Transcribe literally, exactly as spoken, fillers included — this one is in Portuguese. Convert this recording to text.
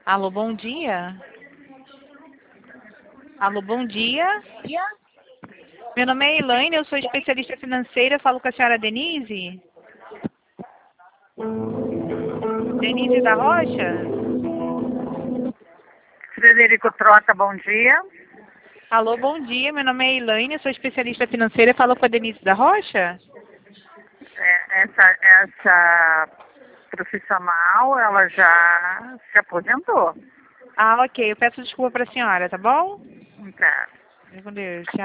Alô, bom dia. Alô, bom dia. Meu nome é Elaine, eu sou especialista financeira, falo com a senhora Denise. Denise da Rocha? Frederico Trota, bom dia. Alô, bom dia, meu nome é Elaine, eu sou especialista financeira, falo com a Denise da Rocha? É, essa, essa profissional, ela já se aposentou. Ah, ok, eu peço desculpa para a senhora, tá bom? Tá. Fique com Deus, tchau.